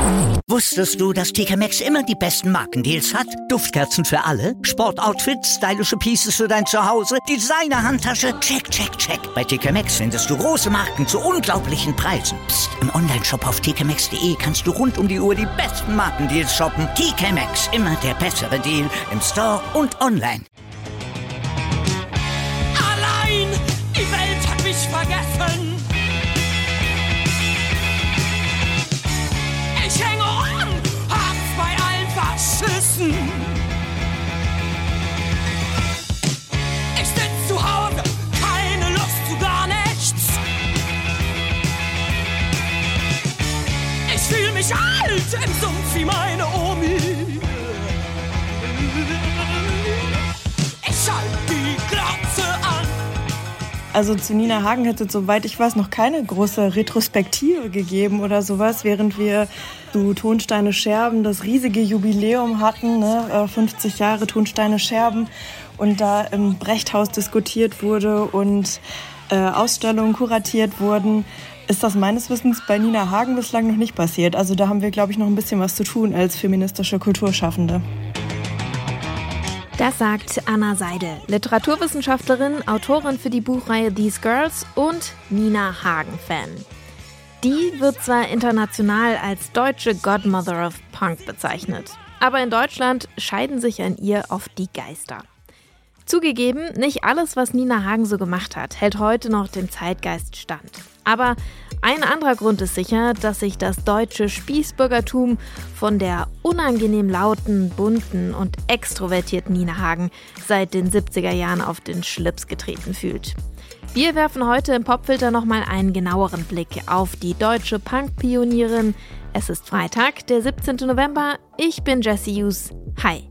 Wusstest du, dass TK Maxx immer die besten Markendeals hat? Duftkerzen für alle, Sportoutfits, stylische Pieces für dein Zuhause, Designer-Handtasche, check, check, check. Bei TK Maxx findest du große Marken zu unglaublichen Preisen. Psst. Im Onlineshop auf tkmaxx.de kannst du rund um die Uhr die besten Markendeals shoppen. TK Maxx, immer der bessere Deal im Store und online. Allein, die Welt hat mich vergessen. Ich hänge an, hab's bei allen Faschisten. Ich sitz zu Hause, keine Lust zu gar nichts. Ich fühl mich alt im Sumpf wie meine Omi. Ich schalt die Glotze an. Also zu Nina Hagen hätte es, soweit ich weiß, noch keine große Retrospektive gegeben oder sowas, während wir zu Tonsteine Scherben das riesige Jubiläum hatten, ne? 50 Jahre Tonsteine Scherben, und da im Brechthaus diskutiert wurde und Ausstellungen kuratiert wurden, ist das meines Wissens bei Nina Hagen bislang noch nicht passiert. Also da haben wir, glaube ich, noch ein bisschen was zu tun als feministische Kulturschaffende. Das sagt Anna Seidel, Literaturwissenschaftlerin, Autorin für die Buchreihe These Girls und Nina Hagen-Fan. Die wird zwar international als deutsche Godmother of Punk bezeichnet, aber in Deutschland scheiden sich an ihr oft die Geister. Zugegeben, nicht alles, was Nina Hagen so gemacht hat, hält heute noch dem Zeitgeist stand. Aber ein anderer Grund ist sicher, dass sich das deutsche Spießbürgertum von der unangenehm lauten, bunten und extrovertierten Nina Hagen seit den 70er Jahren auf den Schlips getreten fühlt. Wir werfen heute im Popfilter nochmal einen genaueren Blick auf die deutsche Punk-Pionierin. Es ist Freitag, der 17. November. Ich bin Jessie Hughes. Hi.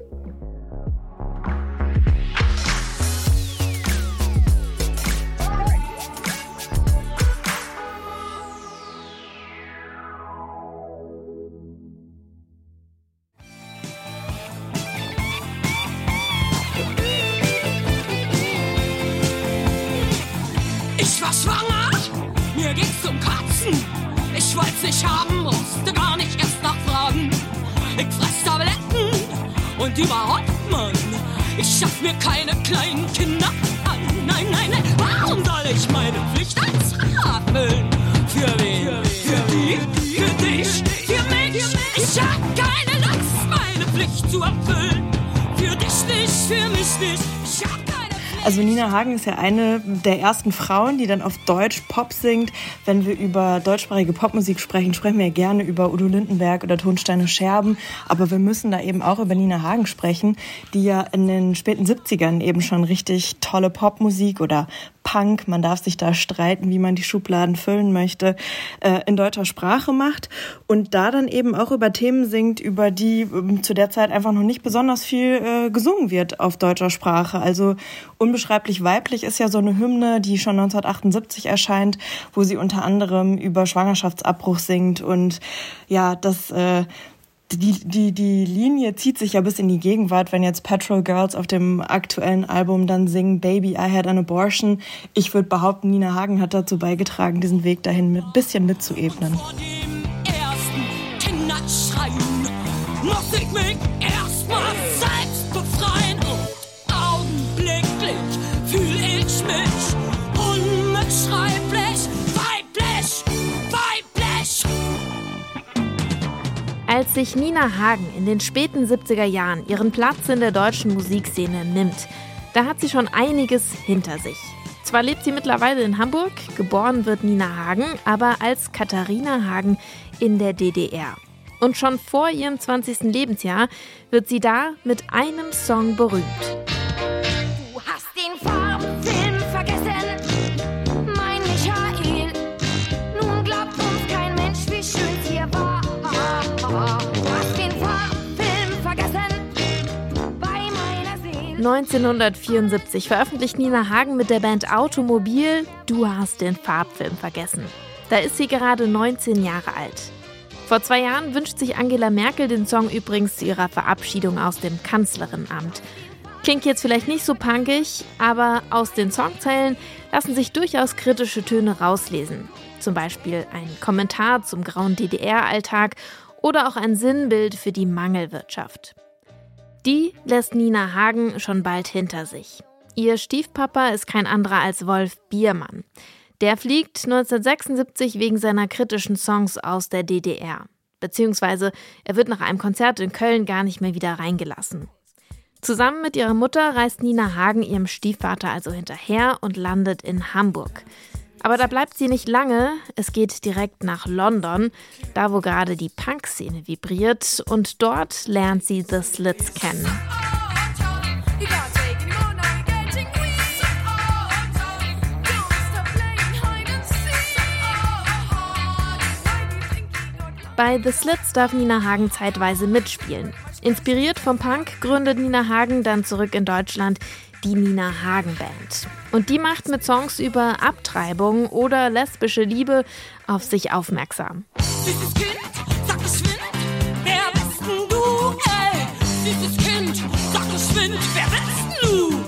Ich war schwanger, mir ging's zum Kotzen. Ich wollt's nicht haben, musste gar nicht erst nachfragen. Ich fress Tabletten und überhaupt, Mann, ich schaff mir keine kleinen Kinder an. Nein, nein, nein, warum soll ich meine Pflicht als Vater erfüllen? Für wen? Für die? Für dich? Für mich? Ich hab keine Lust, meine Pflicht zu erfüllen. Für dich nicht, für mich nicht. Ich hab keine. Also Nina Hagen ist ja eine der ersten Frauen, die dann auf Deutsch Pop singt. Wenn wir über deutschsprachige Popmusik sprechen, sprechen wir ja gerne über Udo Lindenberg oder Tonsteine Scherben. Aber wir müssen da eben auch über Nina Hagen sprechen, die ja in den späten 70ern eben schon richtig tolle Popmusik oder Punk, man darf sich da streiten, wie man die Schubladen füllen möchte, in deutscher Sprache macht und da dann eben auch über Themen singt, über die zu der Zeit einfach noch nicht besonders viel gesungen wird auf deutscher Sprache. Also Unbeschreiblich weiblich ist ja so eine Hymne, die schon 1978 erscheint, wo sie unter anderem über Schwangerschaftsabbruch singt und ja, Die Linie zieht sich ja bis in die Gegenwart, wenn jetzt Petrol Girls auf dem aktuellen Album dann singen Baby, I had an abortion. Ich würde behaupten, Nina Hagen hat dazu beigetragen, diesen Weg dahin ein bisschen mitzuebnen. Vor dem ersten Kinderschreien muss ich mich erstmal selbst befreien. Und augenblicklich fühl ich mich unbeschreiblich weiblich, weiblich. Als sich Nina Hagen in den späten 70er Jahren ihren Platz in der deutschen Musikszene nimmt, da hat sie schon einiges hinter sich. Zwar lebt sie mittlerweile in Hamburg, geboren wird Nina Hagen, aber als Katharina Hagen in der DDR. Und schon vor ihrem 20. Lebensjahr wird sie da mit einem Song berühmt. Du hast den Farbfilm vergessen, mein Michael. Nun glaubt uns kein Mensch, wie schön es hier war. Du hast den Farbfilm vergessen, bei meiner Seele. 1974 veröffentlicht Nina Hagen mit der Band Automobil Du hast den Farbfilm vergessen. Da ist sie gerade 19 Jahre alt. Vor 2 Jahren wünscht sich Angela Merkel den Song übrigens zu ihrer Verabschiedung aus dem Kanzlerinamt. Klingt jetzt vielleicht nicht so punkig, aber aus den Songzeilen lassen sich durchaus kritische Töne rauslesen. Zum Beispiel ein Kommentar zum grauen DDR-Alltag oder auch ein Sinnbild für die Mangelwirtschaft. Die lässt Nina Hagen schon bald hinter sich. Ihr Stiefpapa ist kein anderer als Wolf Biermann. Der fliegt 1976 wegen seiner kritischen Songs aus der DDR. Beziehungsweise er wird nach einem Konzert in Köln gar nicht mehr wieder reingelassen. Zusammen mit ihrer Mutter reist Nina Hagen ihrem Stiefvater also hinterher und landet in Hamburg. Aber da bleibt sie nicht lange, es geht direkt nach London, da wo gerade die Punk-Szene vibriert, und dort lernt sie The Slits kennen. Bei The Slits darf Nina Hagen zeitweise mitspielen. Inspiriert vom Punk gründet Nina Hagen dann zurück in Deutschland die Nina Hagen Band. Und die macht mit Songs über Abtreibung oder lesbische Liebe auf sich aufmerksam. Süßes Kind, sag geschwind, wer bist denn du, ey? Süßes Kind, sag geschwind, wer bist denn du?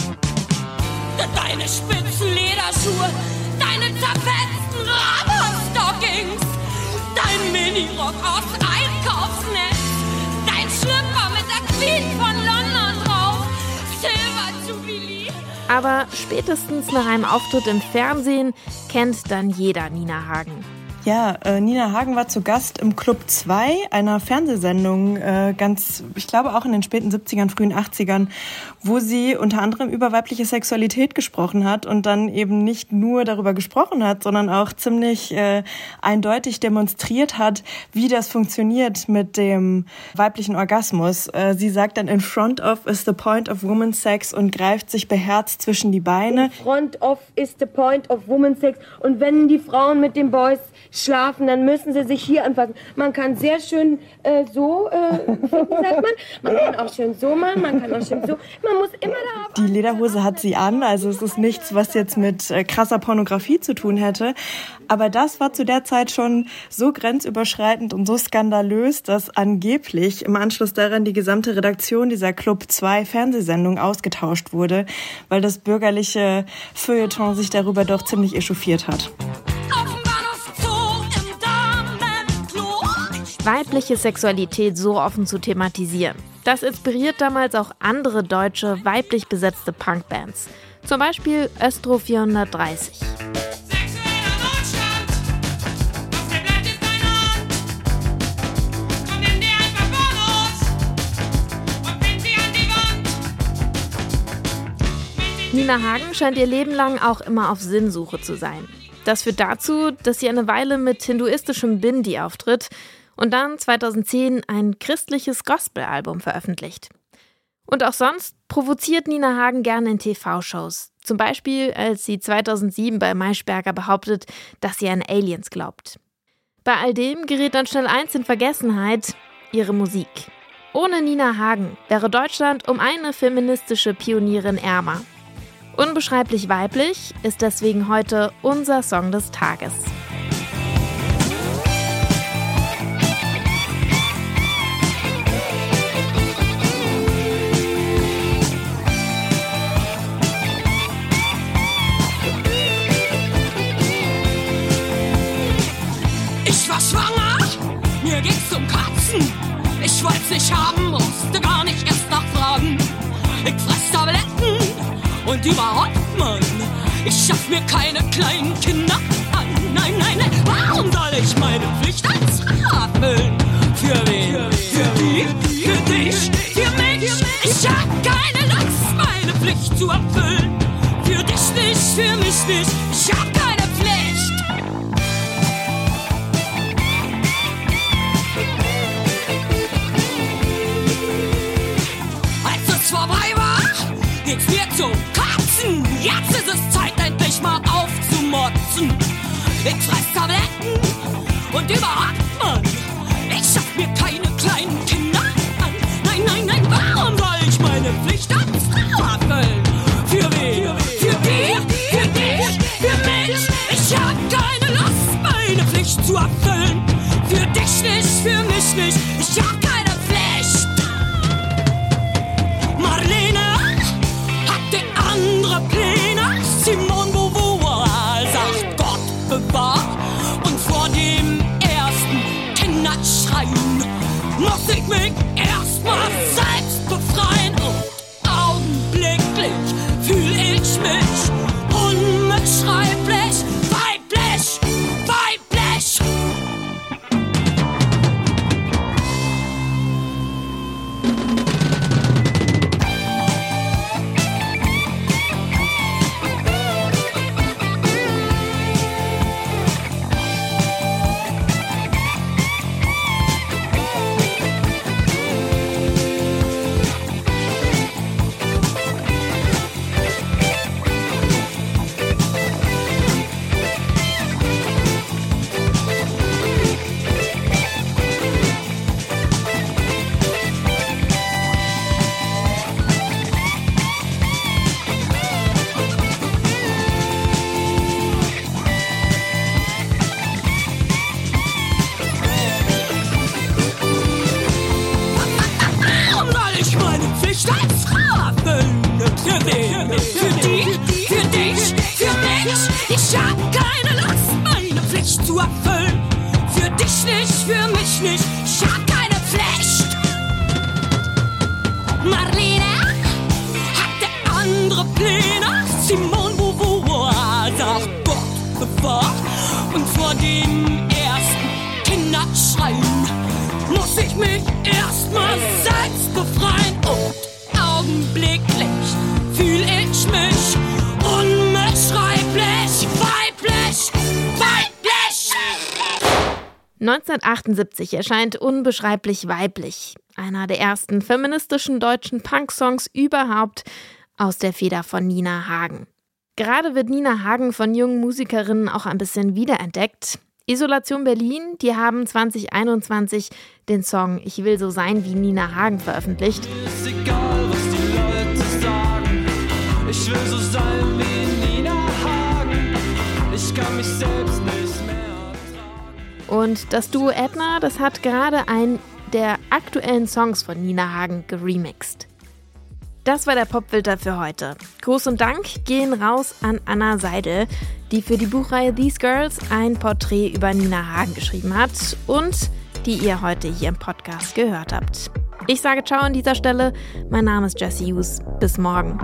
Deine spitzen Lederschuhe, deine zerfetzten Rubber-Stockings, dein Minirock aus Einkaufsnetz, dein Schlüpper mit der Queen von London drauf, Silver Jubilee. Aber spätestens nach einem Auftritt im Fernsehen kennt dann jeder Nina Hagen. Ja, Nina Hagen war zu Gast im Club 2, einer Fernsehsendung, ich glaube auch in den späten 70ern, frühen 80ern, wo sie unter anderem über weibliche Sexualität gesprochen hat und dann eben nicht nur darüber gesprochen hat, sondern auch ziemlich eindeutig demonstriert hat, wie das funktioniert mit dem weiblichen Orgasmus. Sie sagt dann, in front of is the point of woman's sex und greift sich beherzt zwischen die Beine. In front of is the point of woman's sex, und wenn die Frauen mit den Boys schlafen, dann müssen sie sich hier anfassen. Man kann sehr schön so, sagt man kann auch schön so machen, man kann auch schön so, man muss immer darauf... Die Lederhose hat sie an, also es ist nichts, was jetzt mit krasser Pornografie zu tun hätte. Aber das war zu der Zeit schon so grenzüberschreitend und so skandalös, dass angeblich im Anschluss daran die gesamte Redaktion dieser Club 2 Fernsehsendung ausgetauscht wurde, weil das bürgerliche Feuilleton sich darüber doch ziemlich echauffiert hat. Weibliche Sexualität so offen zu thematisieren. Das inspiriert damals auch andere deutsche, weiblich besetzte Punkbands. Zum Beispiel Östro 430. Nina Hagen scheint ihr Leben lang auch immer auf Sinnsuche zu sein. Das führt dazu, dass sie eine Weile mit hinduistischem Bindi auftritt und dann 2010 ein christliches Gospel-Album veröffentlicht. Und auch sonst provoziert Nina Hagen gerne in TV-Shows. Zum Beispiel, als sie 2007 bei Maischberger behauptet, dass sie an Aliens glaubt. Bei all dem gerät dann schnell eins in Vergessenheit: ihre Musik. Ohne Nina Hagen wäre Deutschland um eine feministische Pionierin ärmer. Unbeschreiblich weiblich ist deswegen heute unser Song des Tages. Ich war schwanger, mir ging's um Katzen. Ich wollt's nicht haben, musste gar nicht erst nachfragen. Ich fress Tabletten und überhaupt, Mann, ich schaff mir keine kleinen Kinder an. Nein, nein, nein, warum soll ich meine Pflicht als Frau erfüllen? Für wen? Für die? Für dich? Für mich? Ich hab keine Lust, meine Pflicht zu erfüllen. Für dich nicht, für mich nicht, ich hab keine Pflicht. Als es vorbei war, ging's mir zum Kotzen. Jetzt ist es Zeit, endlich mal aufzumotzen. Ich fress Tabletten und überhaupt, Mann, ich schaff mir keine kleinen Kinder an. Nein, nein, nein, warum soll ich meine Pflicht als Frau erfüllen? Für wen? Für die? Für dich? Für mich? Ich hab keine Lust, meine Pflicht zu erfüllen. Für dich nicht, für mich nicht, ich hab keine Pflicht. Marlene hatte andere Pläne. Simone Beauvoir sagt, Gott bewahr. Und vor dem ersten Kinderschrei schreien, muss ich mich erstmal selbst befreien. Und augenblicklich fühl ich mich unbeschreiblich weiblich, weiblich. Als Frau erfüllen. Für wen? Für die? Für dich? Für mich? Ich hab keine Lust, meine Pflicht zu erfüllen. Für dich nicht, für mich nicht. Ich hab keine Pflicht. Marlene hatte andere Pläne. Simone Beauvoir sagt Gott bewahrt. Und vor dem ersten Kinderschreien muss ich mich erstmal selbst befreien. Und augenblicklich fühl ich mich unbeschreiblich weiblich, weiblich. 1978 erscheint Unbeschreiblich weiblich, einer der ersten feministischen deutschen Punk-Songs überhaupt, aus der Feder von Nina Hagen. Gerade wird Nina Hagen von jungen Musikerinnen auch ein bisschen wiederentdeckt. Isolation Berlin, die haben 2021 den Song Ich will so sein wie Nina Hagen veröffentlicht. Ist egal, was die Leute sagen. Ich will so sein wie Nina Hagen. Ich kann mich selbst nicht mehr ertragen. Und das Duo Edna, das hat gerade einen der aktuellen Songs von Nina Hagen geremixed. Das war der Popfilter für heute. Gruß und Dank gehen raus an Anna Seidel, die für die Buchreihe These Girls ein Porträt über Nina Hagen geschrieben hat und die ihr heute hier im Podcast gehört habt. Ich sage ciao an dieser Stelle. Mein Name ist Jessie Hughes. Bis morgen.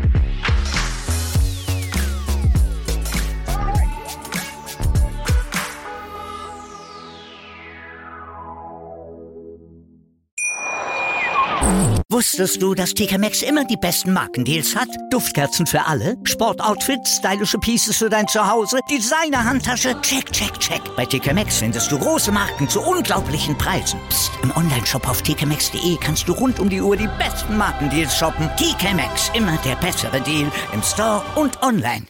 Wusstest du, dass TK Maxx immer die besten Markendeals hat? Duftkerzen für alle, Sportoutfits, stylische Pieces für dein Zuhause, Designer-Handtasche, check, check, check. Bei TK Maxx findest du große Marken zu unglaublichen Preisen. Psst. Im Onlineshop auf tkmaxx.de kannst du rund um die Uhr die besten Markendeals shoppen. TK Maxx, immer der bessere Deal im Store und online.